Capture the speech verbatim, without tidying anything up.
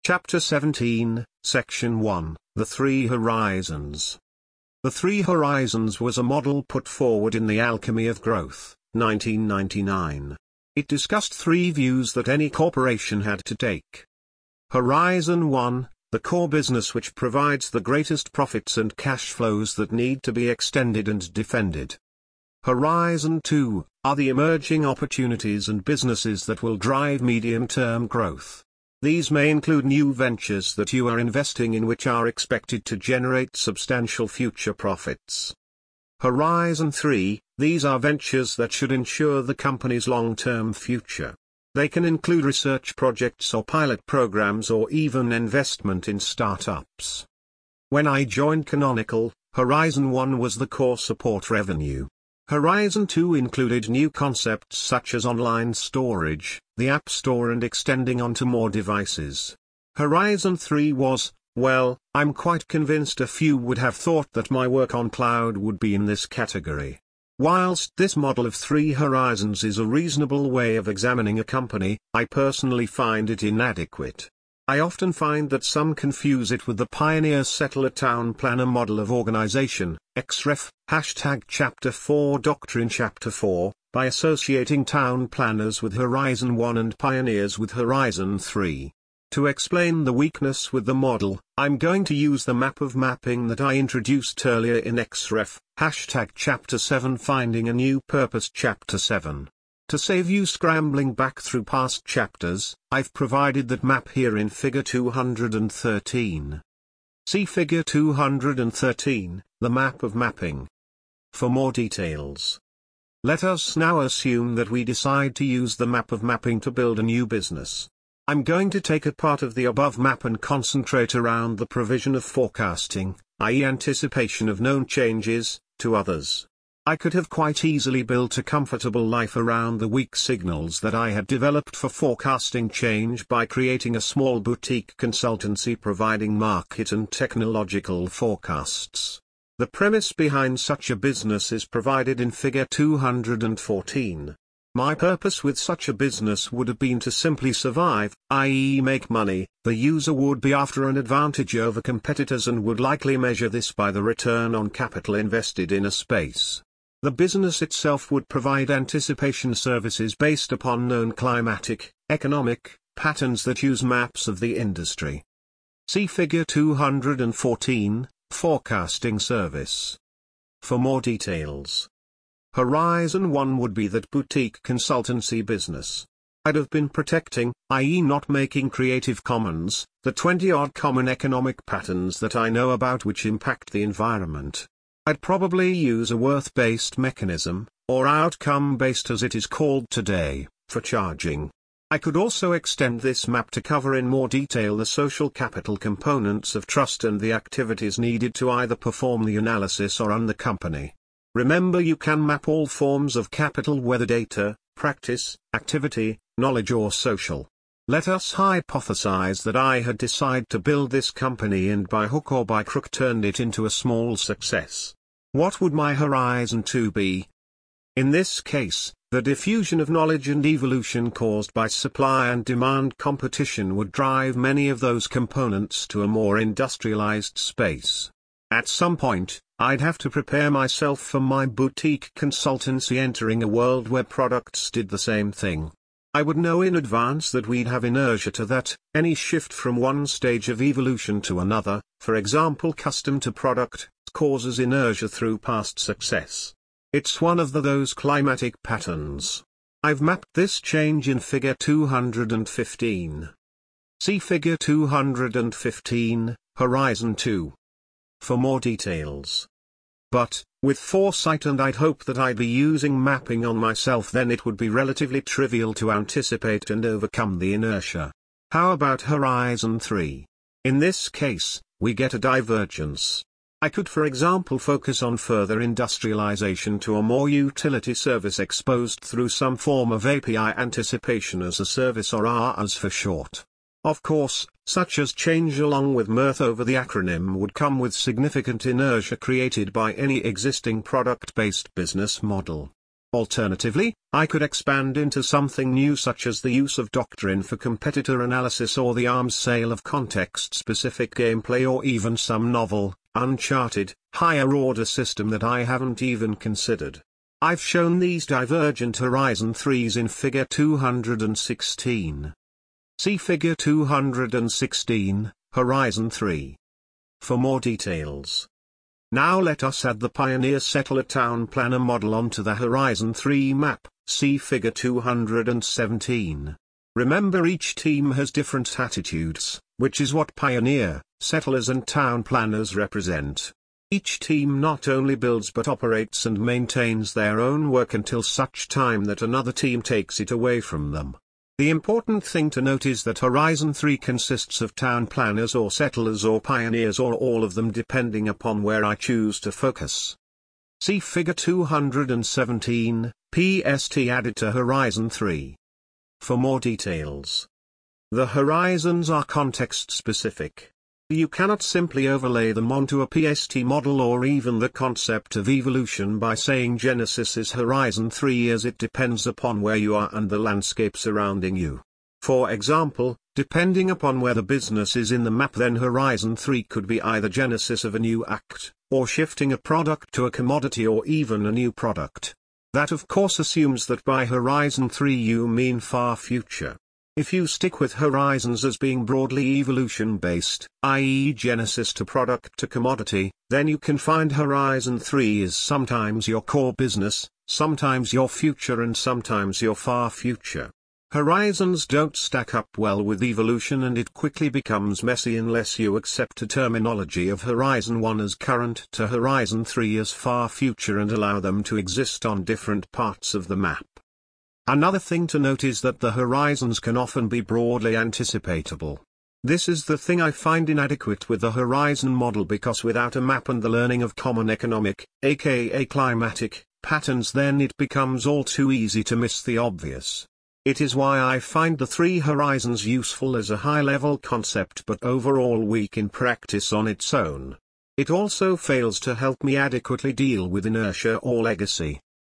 Chapter seventeen, Section one, The Three Horizons. The Three Horizons was a model put forward in The Alchemy of Growth, nineteen ninety-nine. It discussed three views that any corporation had to take. Horizon one, the core business which provides the greatest profits and cash flows that need to be extended and defended. Horizon two, are the emerging opportunities and businesses that will drive medium-term growth. These may include new ventures that you are investing in which are expected to generate substantial future profits. Horizon three, these are ventures that should ensure the company's long-term future. They can include research projects or pilot programs or even investment in startups. When I joined Canonical, Horizon one was the core support revenue. Horizon two included new concepts such as online storage, the App Store and extending onto more devices. Horizon three was, well, I'm quite convinced a few would have thought that my work on cloud would be in this category. Whilst this model of three horizons is a reasonable way of examining a company, I personally find it inadequate. I often find that some confuse it with the Pioneer Settler Town Planner model of organization, X ref, hashtag Chapter four Doctrine Chapter four, by associating town planners with Horizon one and pioneers with Horizon three. To explain the weakness with the model, I'm going to use the map of mapping that I introduced earlier in X ref, hashtag Chapter seven Finding a New Purpose Chapter seven. To save you scrambling back through past chapters, I've provided that map here in Figure two hundred thirteen. See Figure two hundred thirteen, the map of mapping, for more details. Let us now assume that we decide to use the map of mapping to build a new business. I'm going to take a part of the above map and concentrate around the provision of forecasting, that is anticipation of known changes, to others. I could have quite easily built a comfortable life around the weak signals that I had developed for forecasting change by creating a small boutique consultancy providing market and technological forecasts. The premise behind such a business is provided in Figure two hundred fourteen. My purpose with such a business would have been to simply survive, that is make money. The user would be after an advantage over competitors and would likely measure this by the return on capital invested in a space. The business itself would provide anticipation services based upon known climatic, economic, patterns that use maps of the industry. See Figure two hundred fourteen, Forecasting Service, for more details. Horizon one would be that boutique consultancy business. I'd have been protecting, that is not making Creative Commons, the twenty-odd common economic patterns that I know about which impact the environment. I'd probably use a worth-based mechanism, or outcome-based as it is called today, for charging. I could also extend this map to cover in more detail the social capital components of trust and the activities needed to either perform the analysis or run the company. Remember, you can map all forms of capital, whether data, practice, activity, knowledge or social. Let us hypothesize that I had decided to build this company and by hook or by crook turned it into a small success. What would my Horizon two be? In this case, the diffusion of knowledge and evolution caused by supply and demand competition would drive many of those components to a more industrialized space. At some point, I'd have to prepare myself for my boutique consultancy entering a world where products did the same thing. I would know in advance that we'd have inertia to that. Any shift from one stage of evolution to another, for example custom to product, causes inertia through past success. It's one of the, those climatic patterns. I've mapped this change in Figure two hundred fifteen. See Figure two hundred fifteen, Horizon two, for more details. But, with foresight, and I'd hope that I'd be using mapping on myself, then it would be relatively trivial to anticipate and overcome the inertia. How about Horizon three? In this case, we get a divergence. I could for example focus on further industrialization to a more utility service exposed through some form of A P I anticipation as a service, or A A S for short. Of course, such as change along with mirth over the acronym would come with significant inertia created by any existing product-based business model. Alternatively, I could expand into something new such as the use of doctrine for competitor analysis or the arms sale of context-specific gameplay or even some novel, uncharted, higher-order system that I haven't even considered. I've shown these divergent Horizon threes in Figure two hundred sixteen. See Figure two hundred sixteen, Horizon three. For more details. Now let us add the Pioneer Settler Town Planner model onto the Horizon three map, see Figure two hundred seventeen. Remember, each team has different attitudes, which is what Pioneer, Settlers and Town Planners represent. Each team not only builds but operates and maintains their own work until such time that another team takes it away from them. The important thing to note is that Horizon three consists of town planners or settlers or pioneers or all of them depending upon where I choose to focus. See Figure two hundred seventeen, P S T added to Horizon three. For more details. The horizons are context-specific. You cannot simply overlay them onto a P S T model or even the concept of evolution by saying Genesis is Horizon three, as it depends upon where you are and the landscape surrounding you. For example, depending upon where the business is in the map, then Horizon three could be either Genesis of a new act, or shifting a product to a commodity, or even a new product. That of course assumes that by Horizon three you mean far future. If you stick with horizons as being broadly evolution-based, that is Genesis to product to commodity, then you can find Horizon three is sometimes your core business, sometimes your future and sometimes your far future. Horizons don't stack up well with evolution, and it quickly becomes messy unless you accept a terminology of Horizon one as current to Horizon three as far future and allow them to exist on different parts of the map. Another thing to note is that the horizons can often be broadly anticipatable. This is the thing I find inadequate with the horizon model, because without a map and the learning of common economic, aka climatic, patterns, then it becomes all too easy to miss the obvious. It is why I find the three horizons useful as a high-level concept but overall weak in practice on its own. It also fails to help me adequately deal with inertia or legacy.